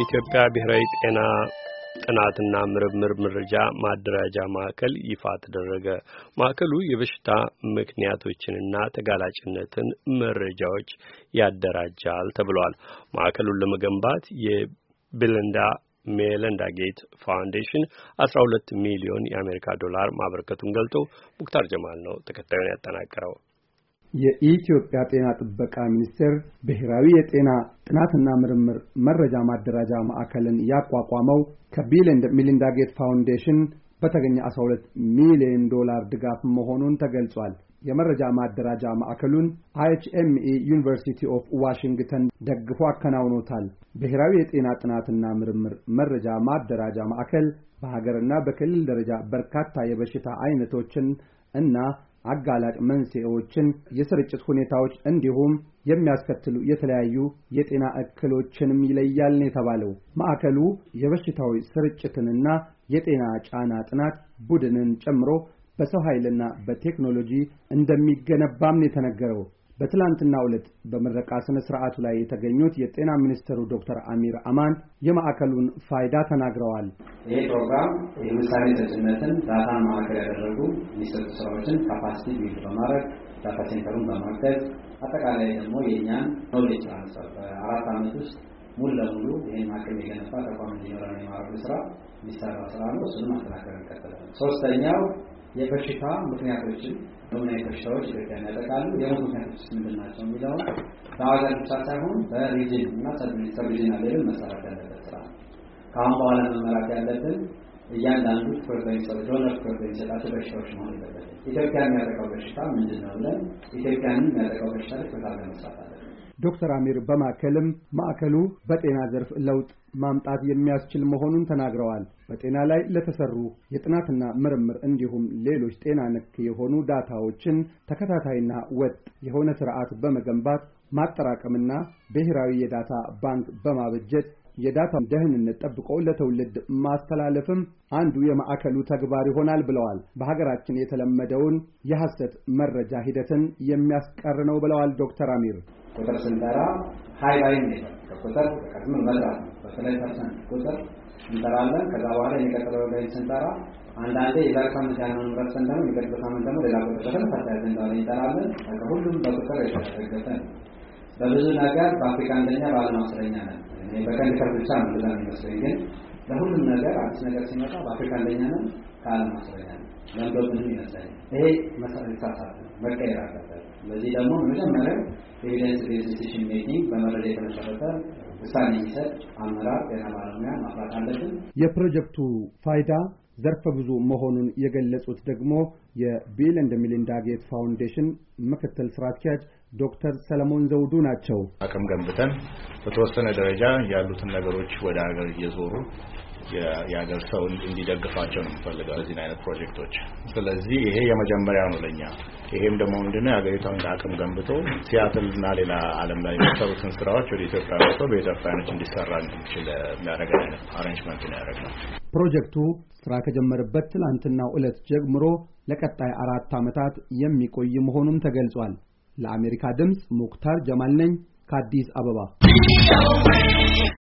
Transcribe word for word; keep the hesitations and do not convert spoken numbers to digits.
የኢትዮጵያ ብሔራዊ ጤና ጥናትና ምርምር መረጃ ማደራጃ ማዕከል ይፋ ተደረገ። ማዕከሉ የበሽታ ምክንያቶችንና ተጋላጭነትን መረጃዎች ያደራጃል ተብሏል። ማዕከሉን ለመገንባት የቢልንዳ ሜሊንዳ ጌት ፋውንዴሽን አስራ ሁለት ሚሊዮን የአሜሪካ ዶላር ማበርከቱን ገልጦ ሙክታር ጀማል ነው ተከታዩን ያጠናቀረው። የኢትዮጵያ ጤና ጥበቃ ሚኒስቴር ብሔራዊ የጤና ጥናትና ምርምር መረጃ ማደራጃ ማዕከልን ያቋቋመው ከቢል ኤንድ ሚሊንዳ ጌት ፋውንዴሽን በተገኘ አስራ ሁለት ሚሊዮን ዶላር ድጋፍ መሆኑን ተገልጿል። የመረጃ ማደራጃ ማዕከሉን አይ ኤች ኤም ኢ ዩኒቨርሲቲ ኦፍ ዋሽንግተን ደግፎ አከናውኖታል። ብሔራዊ የጤና ጥናትና ምርምር መረጃ ማደራጃ ማዕከል በሀገርና በክልል ደረጃ በርካታ የበሽታ አይነቶችን እና አጋላጭ መንስኤዎችን የስርጭት ሁኔታዎች እንዲሁም የሚያስከትሉ የተለያዩ የጤና እክሎችንም ይለያል ነው የተባለው። ማዕከሉ የበሽታዎች ስርጭትንና የጤና ጫና ጥናት ቡድንን ጨምሮ በሰው ኃይልና በቴክኖሎጂ እንደሚገነባም ነው የተነገረው። በትላንትናው ዕለት በምረቃ ስነ ስርዓቱ ላይ የተገኙት የጤና ሚኒስትሩ ዶክተር አሚር አማን የማዕከሉን ፋይዳ ተናግረዋል። ይህ ፕሮግራም የምሳሌ ሰጭነትን ዳታን ማዕከል ያደረጉ የሚሰጡ ስራዎችን ካፓሲቲ ቢልድ በማድረግ ዳታ ሴንተሩን በማገዝ አጠቃላይ ደግሞ የእኛን ኖሌጅ ትራንስፈር በአራት ዓመት ውስጥ ሙሉ ለሙሉ ይህን ማዕከል የገነባ ተቋም እንዲኖረን የማድረግ ስራ የሚሰራ ስራ ነው። እሱንም ማጠናከር እንቀጥላለን። ሶስተኛው የበሽታ ምክንያቶችን ምን አይነት በሽታዎች ኢትዮጵያን ያጠቃሉ፣ የሞት ምክንያቶች ምንድን ናቸው የሚለው በአገር ብቻ ሳይሆን በሪጅን እና ሰብ ሪጅናል ሌቭል መሰራት ያለበት ስራ ነው። ከአሁን በኋላ መመራት ያለብን እያንዳንዱ ትኩረት በሚሰጠው ዶነር ትኩረት በሚሰጣቸው በሽታዎች መሆን የለበትም። ኢትዮጵያን የሚያጠቃው በሽታ ምንድን ነው ብለን ኢትዮጵያንን የሚያጠቃው በሽታ ላይ ትኩረት አድርገን መስራት አለብን። ዶክተር አሚር በማከልም ማዕከሉ በጤና ዘርፍ ለውጥ ማምጣት የሚያስችል መሆኑን ተናግረዋል። በጤና ላይ ለተሰሩ የጥናትና ምርምር እንዲሁም ሌሎች ጤና ነክ የሆኑ ዳታዎችን ተከታታይና ወጥ የሆነ ስርዓት በመገንባት ማጠራቀምና ብሔራዊ የዳታ ባንክ በማበጀት የዳታ ደህንነት ጠብቆ ለትውልድ ማስተላለፍም አንዱ የማዕከሉ ተግባር ይሆናል ብለዋል። በሀገራችን የተለመደውን የሐሰት መረጃ ሂደትን የሚያስቀር ነው ብለዋል ዶክተር አሚር። ቁጥር ስንጠራ ሃይ ላይን ነው ከቁጥር ከምን መድራት ነው በተለይ ፐርሰንት ቁጥር እንጠራለን። ከዛ በኋላ የሚቀጥለው ላይ ስንጠራ አንዳንዴ የዛሬ ሳምንት ያለውን ረስተን ደግሞ የሚቀጥለው ሳምንት ደግሞ ሌላ ቁጥር ተፈታታይ እንዳለ እንጠራለን። ከሁሉም በቁጥር የተደገፈ ነው። በብዙ ነገር በአፍሪካ አንደኛ በዓለም አስረኛ ነን። እኔ በቀንድ ከፍ ብቻ ነው ለዛ የሚመስለኝ፣ ግን ለሁሉም ነገር አዲስ ነገር ሲመጣ በአፍሪካ አንደኛ ነን፣ ከዓለም አስረኛ ነን። ለምዶብንም ይመስለኛል። ይሄ መሰረት ተሳሳተ መቀየር አለበት። ለዚህ ደግሞ መጀመሪያ ኤቪደንስ ቤዝድ ዲሲዥን ሜኪንግ በመረጃ የተመሰረተ ውሳኔ የሚሰጥ አመራር ጤና ባለሙያ ማፍራት አለብን። የፕሮጀክቱ ፋይዳ ዘርፈ ብዙ መሆኑን የገለጹት ደግሞ የቢል ኤንድ ሚሊንዳ ጌት ፋውንዴሽን ምክትል ስራ አስኪያጅ ዶክተር ሰለሞን ዘውዱ ናቸው። አቅም ገንብተን በተወሰነ ደረጃ ያሉትን ነገሮች ወደ ሀገር እየዞሩ የሀገር ሰው እንዲደግፋቸው ነው የምፈልገው በዚህ አይነት ፕሮጀክቶች። ስለዚህ ይሄ የመጀመሪያው ነው ለኛ። ይሄም ደግሞ ምንድነው የሀገሪቷን አቅም ገንብቶ ሲያትል እና ሌላ ዓለም ላይ የሚሰሩትን ስራዎች ወደ ኢትዮጵያ ወጥቶ በኢትዮጵያኖች እንዲሰራ እንዲችል የሚያደርግ አይነት አሬንጅመንት ነው ያደረግነው። ፕሮጀክቱ ስራ ከጀመረበት ትላንትናው ዕለት ጀምሮ ለቀጣይ አራት ዓመታት የሚቆይ መሆኑም ተገልጿል። ለአሜሪካ ድምጽ ሙክታር ጀማል ነኝ ከአዲስ አበባ።